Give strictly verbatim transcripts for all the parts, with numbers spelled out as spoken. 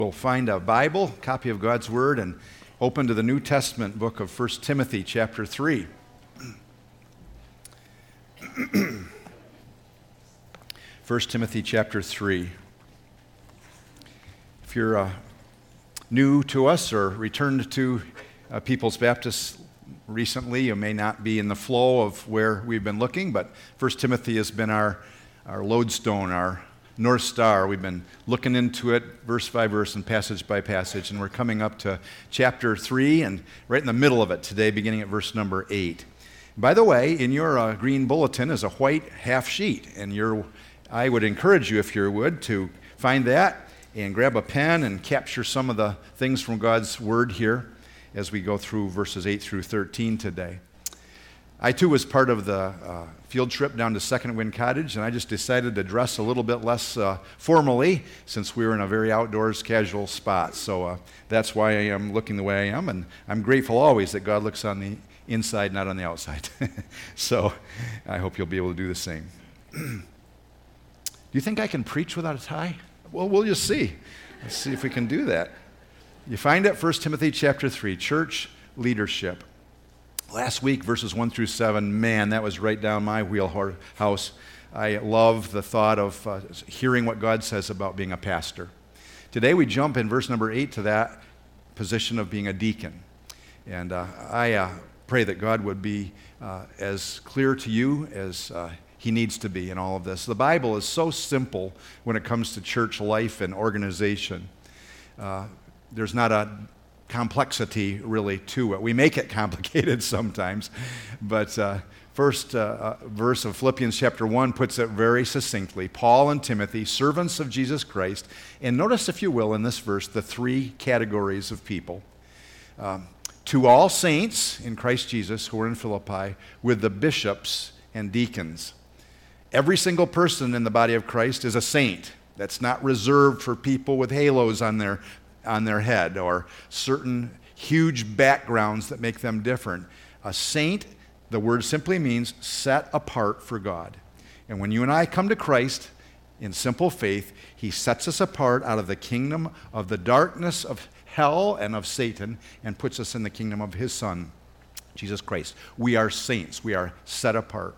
We'll find a Bible, copy of God's Word, and open to the New Testament book of First Timothy chapter three. First Timothy chapter three. If you're uh, new to us or returned to uh, People's Baptist recently, you may not be in the flow of where we've been looking, but First Timothy has been our, our lodestone, our North Star. We've been looking into it verse by verse and passage by passage, and we're coming up to chapter three and right in the middle of it today, beginning at verse number eight. By the way, in your uh, green bulletin is a white half sheet, and your, I would encourage you, if you would, to find that and grab a pen and capture some of the things from God's Word here as we go through verses eight through thirteen today. I, too, was part of the uh, field trip down to Second Wind Cottage, and I just decided to dress a little bit less uh, formally since we were in a very outdoors casual spot. So uh, that's why I am looking the way I am, and I'm grateful always that God looks on the inside, not on the outside. So I hope you'll be able to do the same. Do you think I can preach without a tie? Well, we'll just see. Let's see if we can do that. You find it, First Timothy chapter three, church leadership. Last week, verses one through seven, man, that was right down my wheelhouse. I love the thought of uh, hearing what God says about being a pastor. Today we jump in verse number eight to that position of being a deacon. And uh, I uh, pray that God would be uh, as clear to you as uh, He needs to be in all of this. The Bible is so simple when it comes to church life and organization. Uh, there's not a complexity really to it. We make it complicated sometimes, but uh, first uh, uh, verse of Philippians chapter one puts it very succinctly. Paul and Timothy, servants of Jesus Christ, and notice, if you will, in this verse, the three categories of people. Um, to all saints in Christ Jesus who are in Philippi, with the bishops and deacons. Every single person in the body of Christ is a saint. That's not reserved for people with halos on their on their head or certain huge backgrounds that make them different. A saint, the word simply means set apart for God. And when you and I come to Christ in simple faith, He sets us apart out of the kingdom of the darkness of hell and of Satan and puts us in the kingdom of His Son, Jesus Christ. We are saints. We are set apart.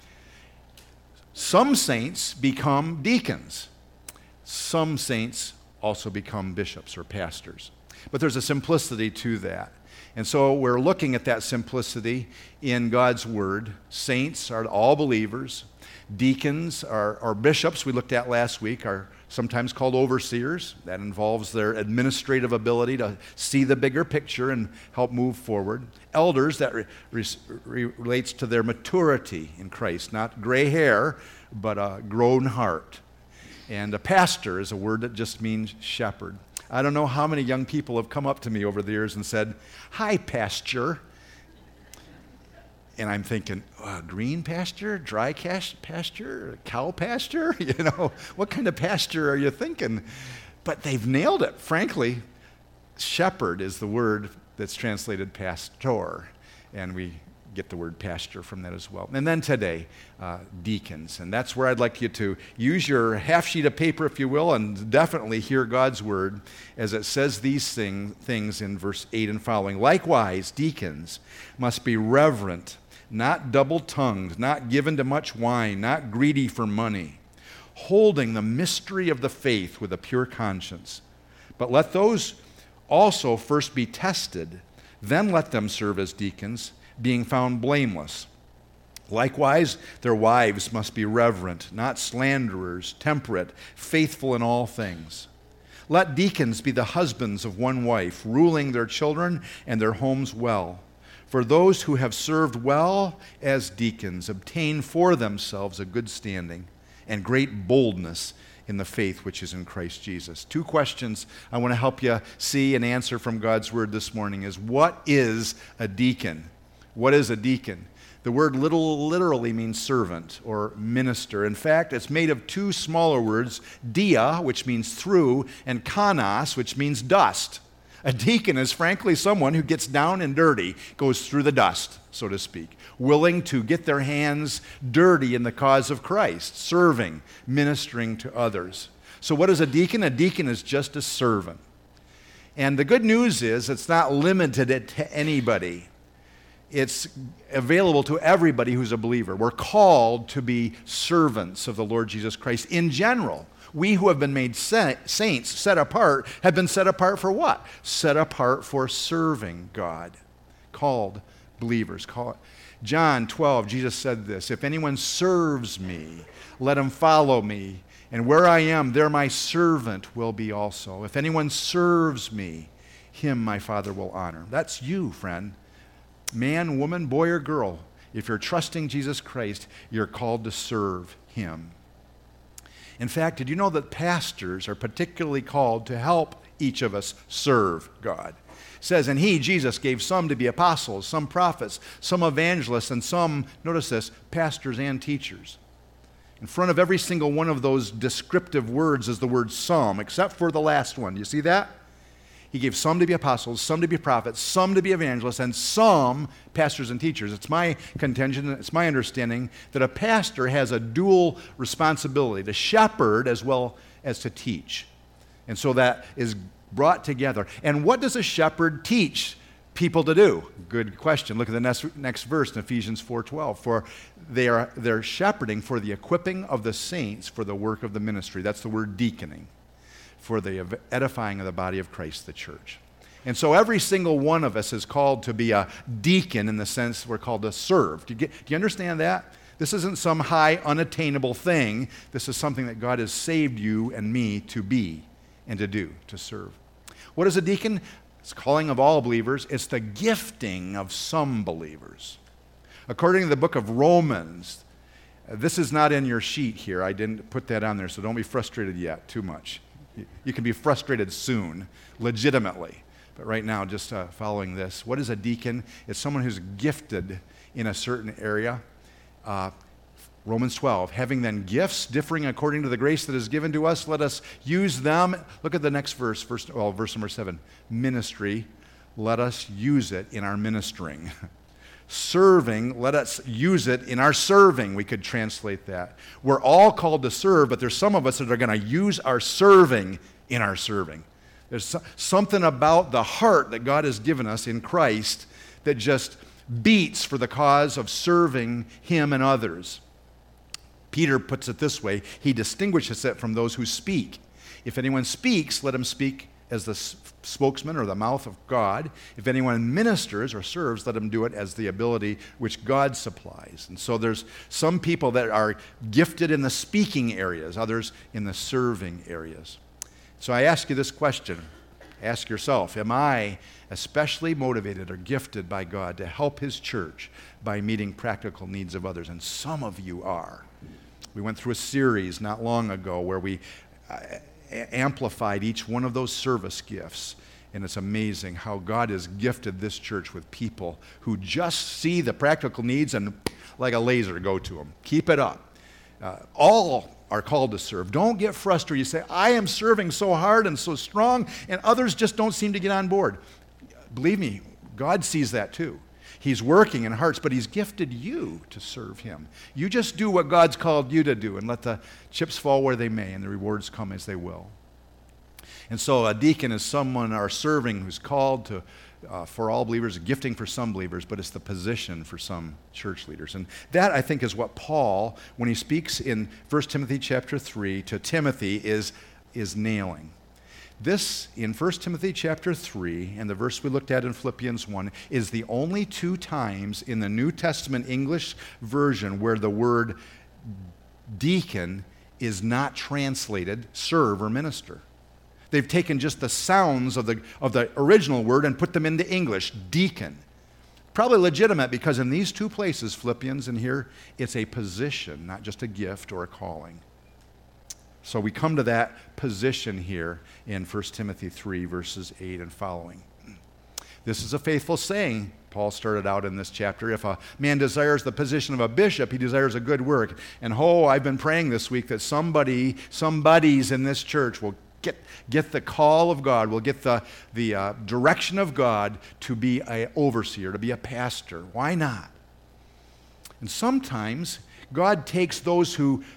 Some saints become deacons. Some saints also become bishops or pastors. But there's a simplicity to that. And so we're looking at that simplicity in God's Word. Saints are all believers. Deacons are, are bishops, we looked at last week, are sometimes called overseers. That involves their administrative ability to see the bigger picture and help move forward. Elders, that re, re, relates to their maturity in Christ, not gray hair, but a grown heart. And a pastor is a word that just means shepherd. I don't know how many young people have come up to me over the years and said, "Hi, pasture." And I'm thinking, uh, green pasture, dry cash pasture, cow pasture? You know, what kind of pasture are you thinking? But they've nailed it. Frankly, shepherd is the word that's translated pastor. And we get the word pasture from that as well. And then today, uh, deacons. And that's where I'd like you to use your half sheet of paper, if you will, and definitely hear God's Word as it says these thing, things in verse eight and following. Likewise, deacons must be reverent, not double-tongued, not given to much wine, not greedy for money, holding the mystery of the faith with a pure conscience. But let those also first be tested, then let them serve as deacons, being found blameless. Likewise, their wives must be reverent, not slanderers, temperate, faithful in all things. Let deacons be the husbands of one wife, ruling their children and their homes well. For those who have served well as deacons obtain for themselves a good standing and great boldness in the faith which is in Christ Jesus. Two questions I want to help you see and answer from God's Word this morning is, what is a deacon? What is a deacon? The word little, literally means servant or minister. In fact, it's made of two smaller words, dia, which means through, and kanos, which means dust. A deacon is frankly someone who gets down and dirty, goes through the dust, so to speak, willing to get their hands dirty in the cause of Christ, serving, ministering to others. So what is a deacon? A deacon is just a servant. And the good news is it's not limited to anybody. It's available to everybody who's a believer. We're called to be servants of the Lord Jesus Christ in general. We who have been made saints, set apart, have been set apart for what? Set apart for serving God. Called believers. Call, John twelve, Jesus said this, "If anyone serves me, let him follow me. And where I am, there my servant will be also. If anyone serves me, him my Father will honor." That's you, friend. Man, woman, boy, or girl. If you're trusting Jesus Christ, you're called to serve him. In fact, did you know that pastors are particularly called to help each of us serve God? It says, "And he, Jesus, gave some to be apostles, some prophets, some evangelists, and some," notice this, "pastors and teachers." In front of every single one of those descriptive words is the word some, except for the last one. You see that? He gave some to be apostles, some to be prophets, some to be evangelists, and some pastors and teachers. It's my contention, it's my understanding that a pastor has a dual responsibility, to shepherd as well as to teach. And so that is brought together. And what does a shepherd teach people to do? Good question. Look at the next, next verse in Ephesians four twelve. "For they are they're shepherding for the equipping of the saints for the work of the ministry." That's the word deaconing. "For the edifying of the body of Christ, the church." And so every single one of us is called to be a deacon in the sense we're called to serve. Do you, get, do you understand that? This isn't some high, unattainable thing. This is something that God has saved you and me to be and to do, to serve. What is a deacon? It's calling of all believers. It's the gifting of some believers. According to the book of Romans, this is not in your sheet here. I didn't put that on there, so don't be frustrated yet too much. You can be frustrated soon, legitimately. But right now, just uh, following this. What is a deacon? It's someone who's gifted in a certain area. Uh, Romans twelve, "Having then gifts differing according to the grace that is given to us, let us use them." Look at the next verse, verse, well, verse number seven. "Ministry, let us use it in our ministering." Serving, let us use it in our serving. We could translate that. We're all called to serve, but there's some of us that are going to use our serving in our serving. There's so, something about the heart that God has given us in Christ that just beats for the cause of serving him and others. Peter puts it this way, he distinguishes it from those who speak. "If anyone speaks, let him speak as the spokesman or the mouth of God. If anyone ministers or serves, let him do it as the ability which God supplies." And so there's some people that are gifted in the speaking areas, others in the serving areas. So I ask you this question. Ask yourself, am I especially motivated or gifted by God to help his church by meeting practical needs of others? And some of you are. We went through a series not long ago where we uh, amplified each one of those service gifts. And it's amazing how God has gifted this church with people who just see the practical needs and like a laser go to them. Keep it up. Uh, all are called to serve. Don't get frustrated. You say, "I am serving so hard and so strong, and others just don't seem to get on board." Believe me, God sees that too. He's working in hearts, but he's gifted you to serve him. You just do what God's called you to do and let the chips fall where they may and the rewards come as they will. And so a deacon is someone or serving who's called to, uh, for all believers, a gifting for some believers, but it's the position for some church leaders. And that, I think, is what Paul, when he speaks in First Timothy chapter three to Timothy, is, is nailing. This, in First Timothy chapter three, and the verse we looked at in Philippians one, is the only two times in the New Testament English version where the word deacon is not translated serve or minister. They've taken just the sounds of the, of the original word and put them into English, deacon. Probably legitimate because in these two places, Philippians and here, it's a position, not just a gift or a calling. So we come to that position here in First Timothy three, verses eight and following. This is a faithful saying. Paul started out in this chapter. If a man desires the position of a bishop, he desires a good work. And oh, I've been praying this week that somebody, somebodies in this church will get, get the call of God, will get the, the uh, direction of God to be an overseer, to be a pastor. Why not? And sometimes God takes those who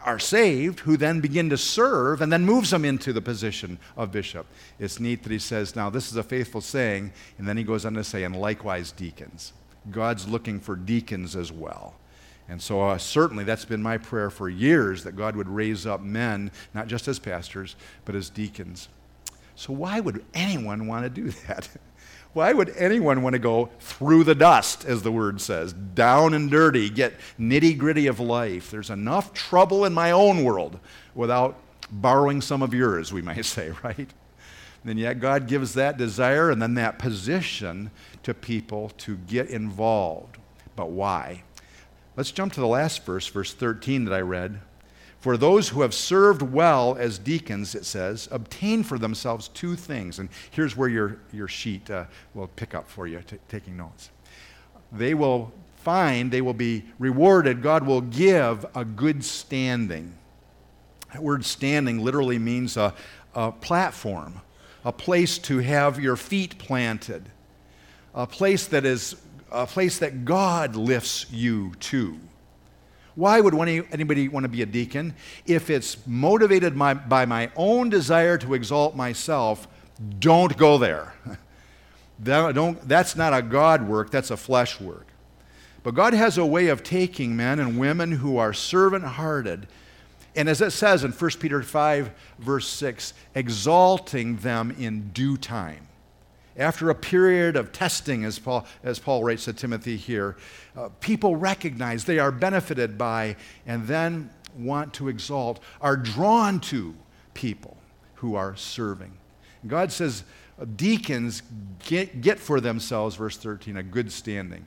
are saved, who then begin to serve, and then moves them into the position of bishop. It's neat that he says, now this is a faithful saying, and then he goes on to say, and likewise deacons. God's looking for deacons as well. And so uh, certainly that's been my prayer for years, that God would raise up men, not just as pastors, but as deacons. So why would anyone want to do that? Why would anyone want to go through the dust, as the word says, down and dirty, get nitty-gritty of life? There's enough trouble in my own world without borrowing some of yours, we might say, right? And yet God gives that desire and then that position to people to get involved. But why? Let's jump to the last verse, verse thirteen that I read. For those who have served well as deacons, it says, obtain for themselves two things. And here's where your, your sheet uh, will pick up for you, t- taking notes. They will find, they will be rewarded, God will give a good standing. That word standing literally means a, a platform, a place to have your feet planted, a place that is a place that God lifts you to. Why would anybody want to be a deacon? If it's motivated my, by my own desire to exalt myself, don't go there. that, don't, that's not a God work, that's a flesh work. But God has a way of taking men and women who are servant-hearted, and as it says in First Peter five, verse six, exalting them in due time. After a period of testing, as Paul, as Paul writes to Timothy here, uh, people recognize they are benefited by and then want to exalt, are drawn to people who are serving. God says uh, deacons get, get for themselves, verse thirteen, a good standing,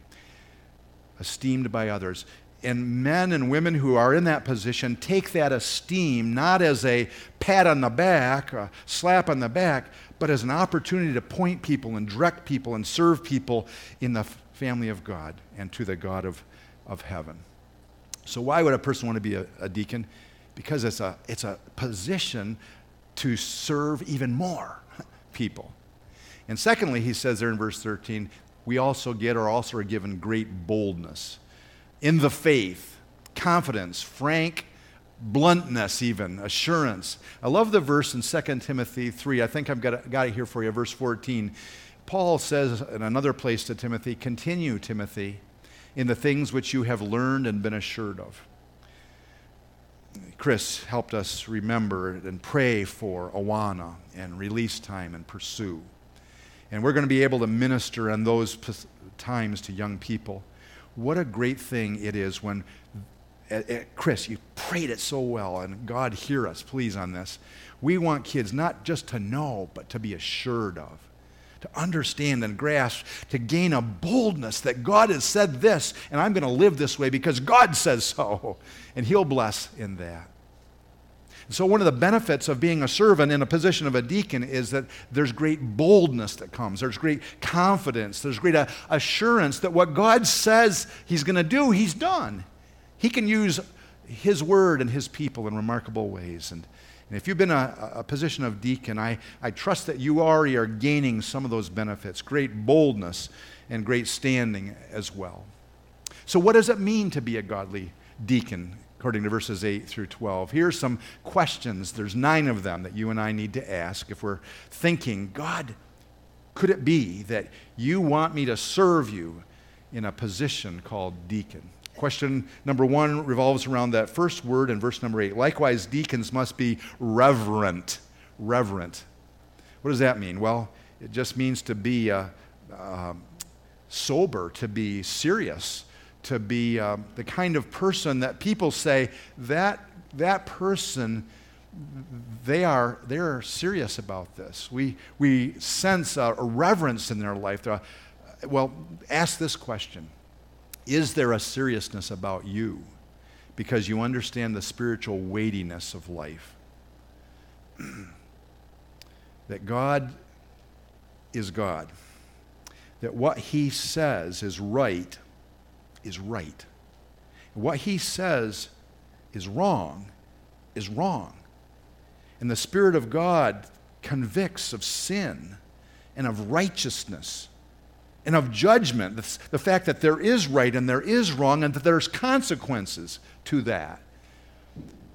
esteemed by others. And men and women who are in that position take that esteem not as a pat on the back, a slap on the back, but as an opportunity to point people and direct people and serve people in the family of God and to the God of, of heaven. So why would a person want to be a, a deacon? Because it's a, it's a position to serve even more people. And secondly, he says there in verse thirteen, we also get or also are given great boldness in the faith, confidence, frank bluntness even, assurance. I love the verse in Second Timothy three. I think I've got it, got it here for you, verse fourteen. Paul says in another place to Timothy, continue, Timothy, in the things which you have learned and been assured of. Chris helped us remember and pray for Awana and release time and pursue. And we're going to be able to minister in those p- times to young people. What a great thing it is when, uh, uh, Chris, you prayed it so well, and God, hear us, please, on this. We want kids not just to know, but to be assured of, to understand and grasp, to gain a boldness that God has said this, and I'm going to live this way because God says so, and He'll bless in that. So one of the benefits of being a servant in a position of a deacon is that there's great boldness that comes. There's great confidence. There's great uh, assurance that what God says He's going to do, He's done. He can use His word and His people in remarkable ways. And, and if you've been a, a position of deacon, I, I trust that you already are gaining some of those benefits, great boldness and great standing as well. So what does it mean to be a godly deacon? According to verses eight through twelve. Here's some questions. There's nine of them that you and I need to ask if we're thinking, God, could it be that you want me to serve you in a position called deacon? Question number one revolves around that first word in verse number eight. Likewise, deacons must be reverent. Reverent. What does that mean? Well, it just means to be uh, uh, sober, to be serious, to be uh, the kind of person that people say, that that person, they are they're serious about this. We we sense a, a reverence in their life. Uh, well, ask this question. Is there a seriousness about you because you understand the spiritual weightiness of life? That God is God. That what He says is right is right. What He says is wrong is wrong. And the Spirit of God convicts of sin and of righteousness and of judgment, the, the fact that there is right and there is wrong and that there's consequences to that.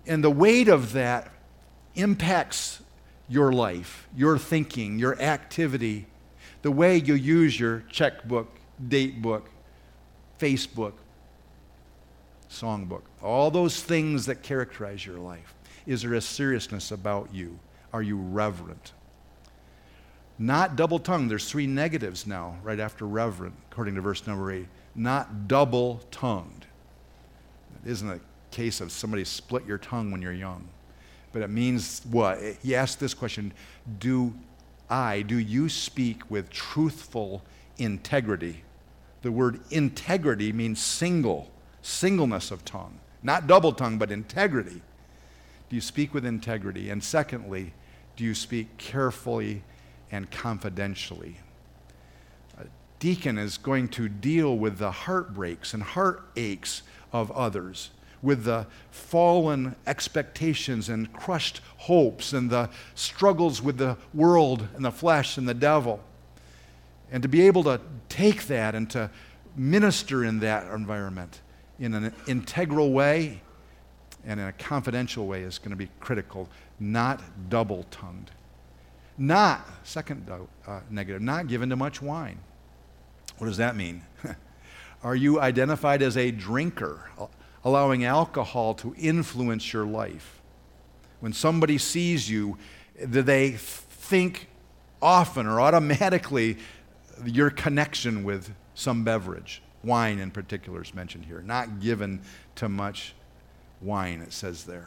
And the weight of that impacts your life, your thinking, your activity, the way you use your checkbook, date book, Facebook, songbook, all those things that characterize your life. Is there a seriousness about you? Are you reverent? Not double-tongued. There's three negatives now, right after reverent, according to verse number eight. Not double-tongued. It isn't a case of somebody split your tongue when you're young. But it means what? He asked this question, do I, do you speak with truthful integrity? The word integrity means single, singleness of tongue. Not double-tongued, but integrity. Do you speak with integrity? And secondly, do you speak carefully and confidentially? A deacon is going to deal with the heartbreaks and heartaches of others, with the fallen expectations and crushed hopes and the struggles with the world and the flesh and the devil. And to be able to take that and to minister in that environment in an integral way and in a confidential way is going to be critical, not double-tongued. Not, second uh, negative, not given to much wine. What does that mean? Are you identified as a drinker, allowing alcohol to influence your life? When somebody sees you, do they think often or automatically your connection with some beverage? Wine in particular is mentioned here. Not given to much wine, it says there.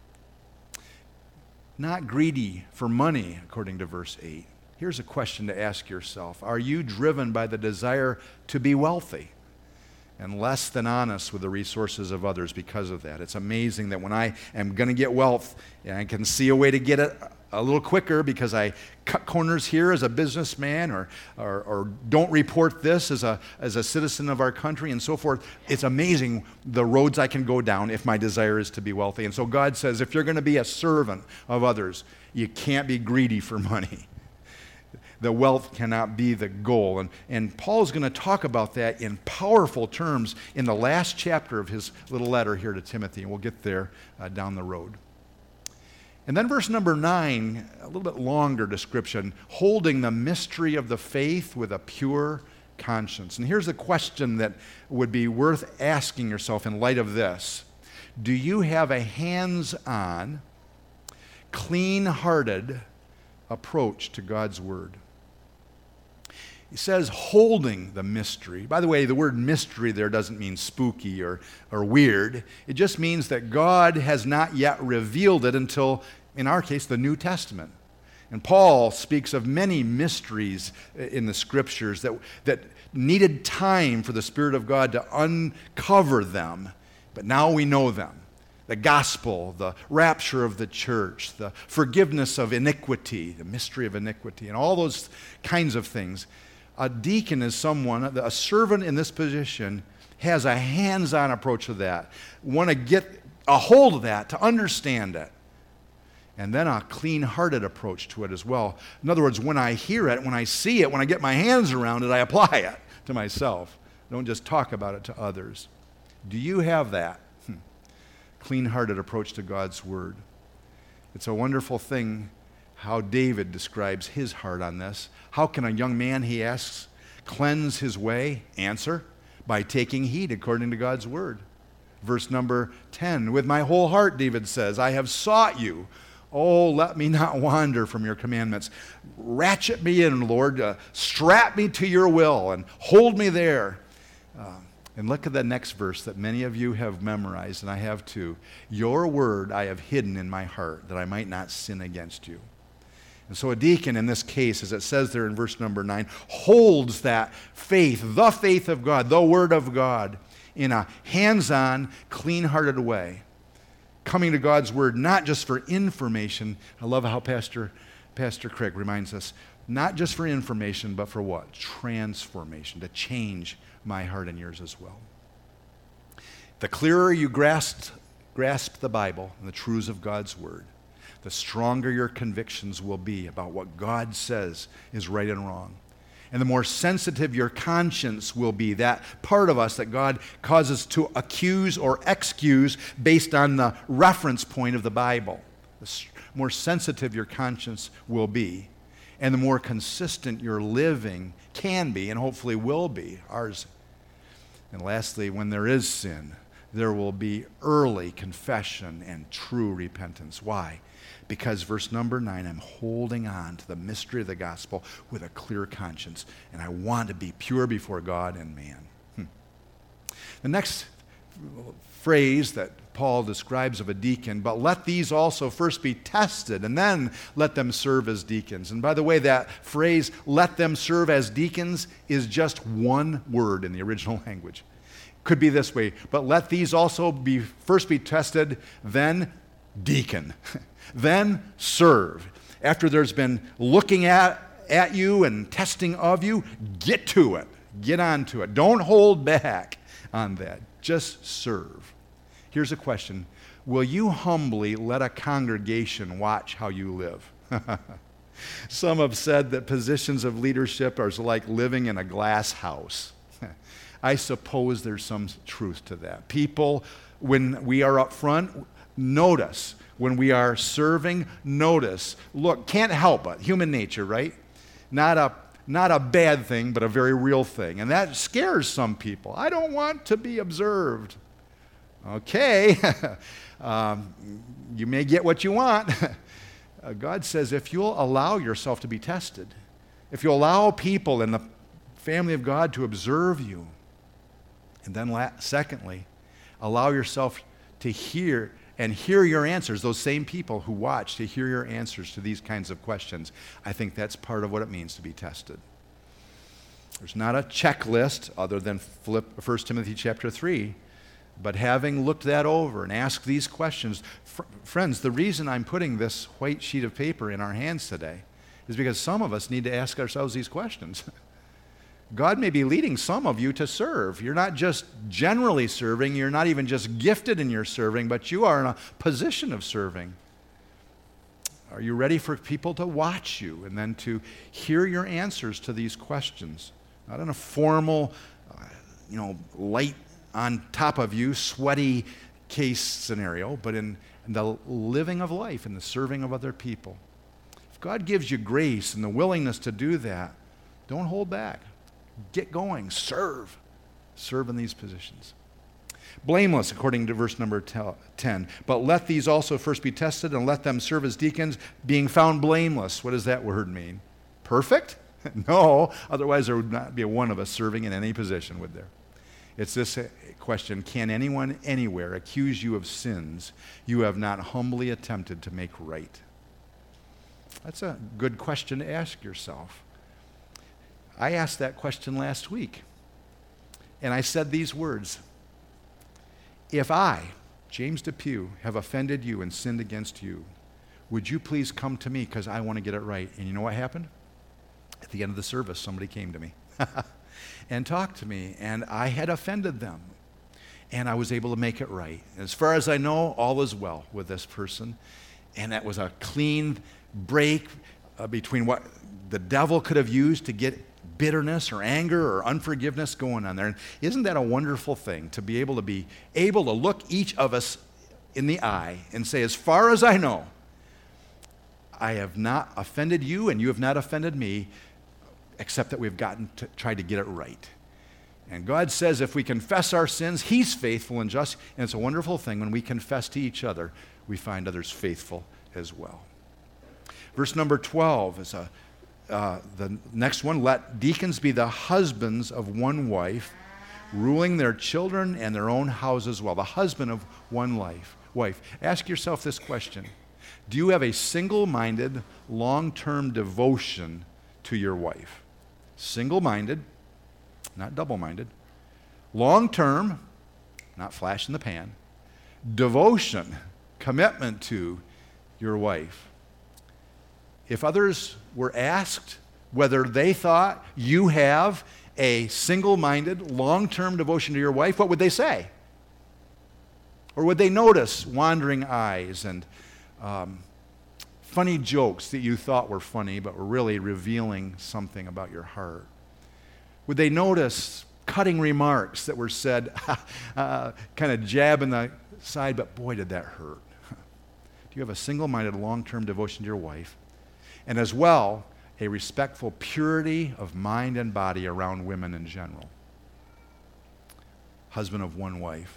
Not greedy for money, according to verse eight. Here's a question to ask yourself. Are you driven by the desire to be wealthy and less than honest with the resources of others because of that? It's amazing that when I am going to get wealth, and I can see a way to get it a little quicker because I cut corners here as a businessman or, or, or don't report this as a, as a citizen of our country and so forth. It's amazing the roads I can go down if my desire is to be wealthy. And so God says, if you're going to be a servant of others, you can't be greedy for money. The wealth cannot be the goal. And, and Paul's going to talk about that in powerful terms in the last chapter of his little letter here to Timothy, and we'll get there uh, down the road. And then verse number nine, a little bit longer description, holding the mystery of the faith with a pure conscience. And here's a question that would be worth asking yourself in light of this. Do you have a hands-on, clean-hearted approach to God's Word? He says holding the mystery. By the way, the word mystery there doesn't mean spooky or, or weird. It just means that God has not yet revealed it until, in our case, the New Testament. And Paul speaks of many mysteries in the Scriptures that, that needed time for the Spirit of God to uncover them, but now we know them. The gospel, the rapture of the church, the forgiveness of iniquity, the mystery of iniquity, and all those kinds of things. A deacon is someone, a servant in this position has a hands-on approach to that. Want to get a hold of that, to understand it. And then a clean-hearted approach to it as well. In other words, when I hear it, when I see it, when I get my hands around it, I apply it to myself. Don't just talk about it to others. Do you have that hmm. clean-hearted approach to God's Word? It's a wonderful thing how David describes his heart on this. How can a young man, he asks, cleanse his way? Answer, by taking heed according to God's Word. Verse number ten, with my whole heart, David says, I have sought you. Oh, let me not wander from your commandments. Ratchet me in, Lord. Uh, strap me to your will and hold me there. Uh, and look at the next verse that many of you have memorized, and I have too. Your word I have hidden in my heart, that I might not sin against you. And so a deacon in this case, as it says there in verse number nine, holds that faith, the faith of God, the Word of God, in a hands-on, clean-hearted way. Coming to God's Word not just for information. I love how Pastor, Pastor Craig reminds us, not just for information, but for what? Transformation, to change my heart and yours as well. The clearer you grasp, grasp the Bible and the truths of God's Word, the stronger your convictions will be about what God says is right and wrong. And the more sensitive your conscience will be, that part of us that God causes to accuse or excuse based on the reference point of the Bible, the more sensitive your conscience will be, and the more consistent your living can be and hopefully will be, ours. And lastly, when there is sin, there will be early confession and true repentance. Why? Because verse number nine, I'm holding on to the mystery of the gospel with a clear conscience, and I want to be pure before God and man. Hmm. The next phrase that Paul describes of a deacon, but let these also first be tested, and then let them serve as deacons. And by the way, that phrase, let them serve as deacons, is just one word in the original language. Could be this way, but let these also be first be tested, then deacon. Then serve. After there's been looking at, at you and testing of you, get to it. Get on to it. Don't hold back on that. Just serve. Here's a question. Will you humbly let a congregation watch how you live? Some have said that positions of leadership are like living in a glass house. I suppose there's some truth to that. People, when we are up front, notice. When we are serving, notice. Look, can't help it. Human nature, right? Not a, not a bad thing, but a very real thing. And that scares some people. I don't want to be observed. Okay. um, you may get what you want. uh, God says if you'll allow yourself to be tested, if you'll allow people in the family of God to observe you, and then la- secondly, allow yourself to hear and hear your answers, those same people who watch, to hear your answers to these kinds of questions. I think that's part of what it means to be tested. There's not a checklist other than flip First Timothy chapter three, but having looked that over and asked these questions, fr- friends, the reason I'm putting this white sheet of paper in our hands today is because some of us need to ask ourselves these questions. God may be leading some of you to serve. You're not just generally serving, you're not even just gifted in your serving, but you are in a position of serving. Are you ready for people to watch you and then to hear your answers to these questions? Not in a formal, uh, you know, light on top of you, sweaty case scenario, but in, in the living of life and the serving of other people. If God gives you grace and the willingness to do that, don't hold back. Get going. Serve. Serve in these positions. Blameless, according to verse number ten. But let these also first be tested, and let them serve as deacons, being found blameless. What does that word mean? Perfect? No. Otherwise, there would not be a one of us serving in any position, would there? It's this question: can anyone anywhere accuse you of sins you have not humbly attempted to make right? That's a good question to ask yourself. I asked that question last week, and I said these words: if I, James Depew, have offended you and sinned against you, would you please come to me because I want to get it right? And you know what happened? At the end of the service, somebody came to me and talked to me, and I had offended them, and I was able to make it right. And as far as I know, all is well with this person, and that was a clean break uh, between what the devil could have used to get bitterness or anger or unforgiveness going on there. And isn't that a wonderful thing to be able to be able to look each of us in the eye and say, as far as I know, I have not offended you and you have not offended me, except that we've gotten to try to get it right. And God says if we confess our sins, He's faithful and just, and it's a wonderful thing when we confess to each other, we find others faithful as well. Verse number twelve is a Uh, the next one, let deacons be the husbands of one wife, ruling their children and their own house as well. The husband of one life, wife. Ask yourself this question: do you have a single-minded, long-term devotion to your wife? Single-minded, not double-minded. Long-term, not flash in the pan. Devotion, commitment to your wife. If others were asked whether they thought you have a single-minded, long-term devotion to your wife, what would they say? Or would they notice wandering eyes and um, funny jokes that you thought were funny but were really revealing something about your heart? Would they notice cutting remarks that were said, uh, kind of jab in the side, but boy, did that hurt? Do you have a single-minded, long-term devotion to your wife? And as well, a respectful purity of mind and body around women in general. Husband of one wife.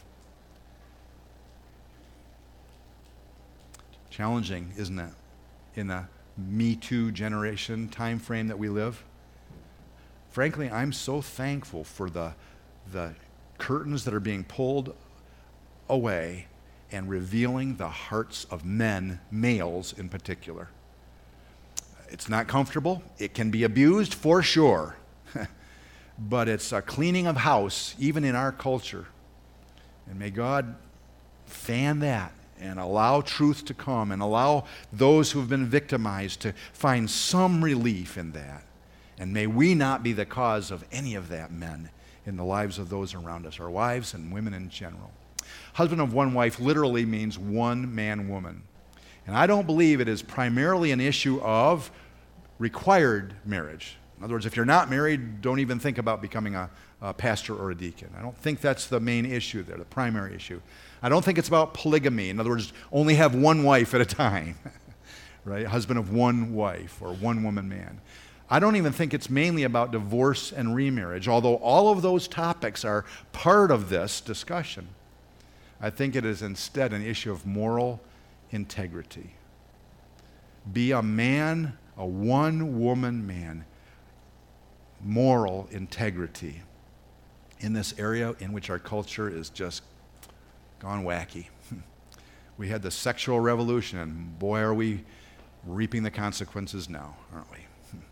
Challenging, isn't it, in the Me Too generation time frame that we live? Frankly, I'm so thankful for the, the curtains that are being pulled away and revealing the hearts of men, males in particular. It's not comfortable. It can be abused for sure. But it's a cleaning of house, even in our culture. And may God fan that and allow truth to come and allow those who have been victimized to find some relief in that. And may we not be the cause of any of that, men, in the lives of those around us, our wives and women in general. Husband of one wife literally means one man, woman. And I don't believe it is primarily an issue of required marriage. In other words, if you're not married, don't even think about becoming a, a pastor or a deacon. I don't think that's the main issue there, the primary issue. I don't think it's about polygamy. In other words, only have one wife at a time, right? Husband of one wife or one woman man. I don't even think it's mainly about divorce and remarriage, although all of those topics are part of this discussion. I think it is instead an issue of moral integrity. Be a man, a one-woman man. Moral integrity in this area in which our culture is just gone wacky. We had the sexual revolution, and boy, are we reaping the consequences now, aren't we?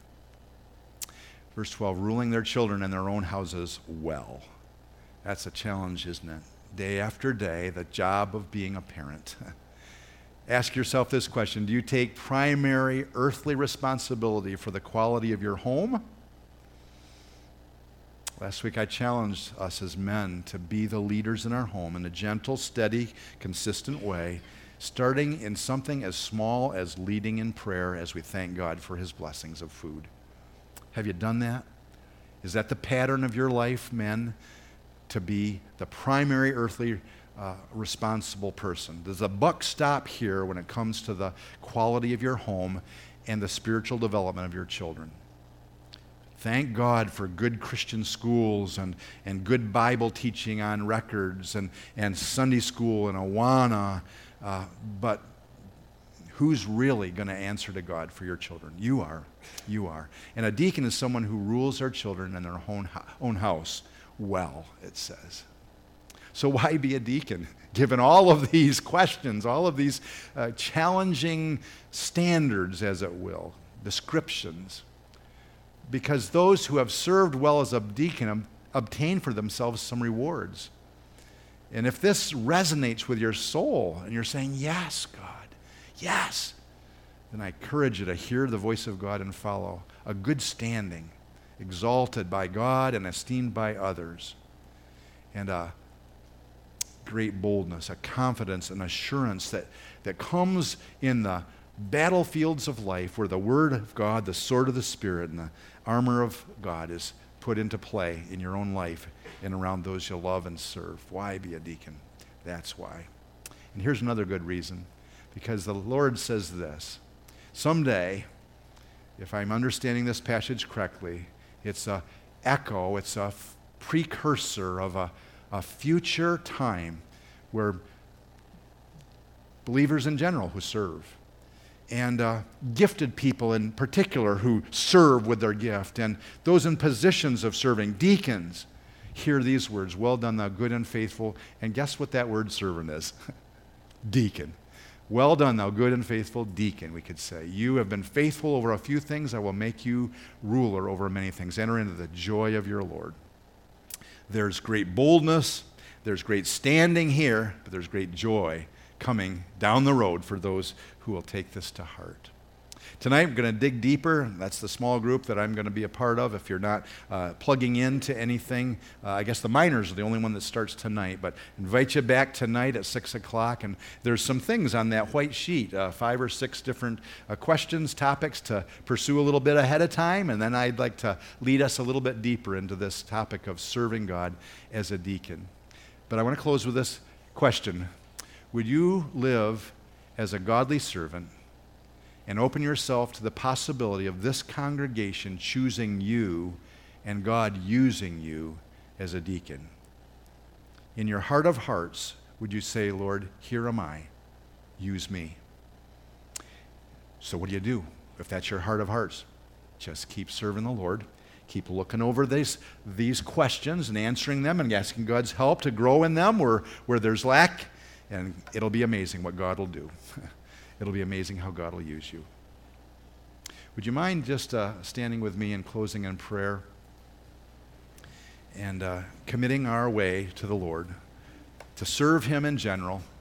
Verse twelve, ruling their children in their own houses well. That's a challenge, isn't it? Day after day, the job of being a parent. Ask yourself this question: do you take primary earthly responsibility for the quality of your home? Last week I challenged us as men to be the leaders in our home in a gentle, steady, consistent way, starting in something as small as leading in prayer as we thank God for his blessings of food. Have you done that? Is that the pattern of your life, men, to be the primary earthly uh, responsible person? Does the buck stop here when it comes to the quality of your home and the spiritual development of your children? Thank God for good Christian schools and, and good Bible teaching on records and, and Sunday school and Awana, uh, but who's really going to answer to God for your children? You are. You are. And a deacon is someone who rules their children in their own, own house well, it says. So why be a deacon? Given all of these questions, all of these uh, challenging standards, as it will, descriptions. Because those who have served well as a deacon obtain for themselves some rewards. And if this resonates with your soul and you're saying, yes, God, yes, then I encourage you to hear the voice of God and follow a good standing, exalted by God and esteemed by others, and a great boldness, a confidence, an assurance that, that comes in the battlefields of life where the Word of God, the sword of the Spirit, and the armor of God is put into play in your own life and around those you love and serve. Why be a deacon? That's why. And here's another good reason. Because the Lord says this: someday, if I'm understanding this passage correctly, it's a echo, it's a f- precursor of a, a future time where believers in general who serve, and uh, gifted people in particular who serve with their gift, and those in positions of serving, deacons, hear these words: well done, thou good and faithful. And guess what that word servant is? Deacon. Well done, thou good and faithful deacon, we could say. You have been faithful over a few things. I will make you ruler over many things. Enter into the joy of your Lord. There's great boldness. There's great standing here, but there's great joy coming down the road for those who will take this to heart. Tonight, I'm going to dig deeper. That's the small group that I'm going to be a part of. If you're not uh, plugging into anything, uh, I guess the minors are the only one that starts tonight. But invite you back tonight at six o'clock. And there's some things on that white sheet, uh, five or six different uh, questions, topics to pursue a little bit ahead of time. And then I'd like to lead us a little bit deeper into this topic of serving God as a deacon. But I want to close with this question. Would you live as a godly servant and open yourself to the possibility of this congregation choosing you and God using you as a deacon? In your heart of hearts, would you say, Lord, here am I, use me? So what do you do if that's your heart of hearts? Just keep serving the Lord. Keep looking over these, these questions and answering them and asking God's help to grow in them where, where there's lack, and it'll be amazing what God will do. It'll be amazing how God will use you. Would you mind just uh, standing with me and closing in prayer and uh, committing our way to the Lord, to serve Him in general,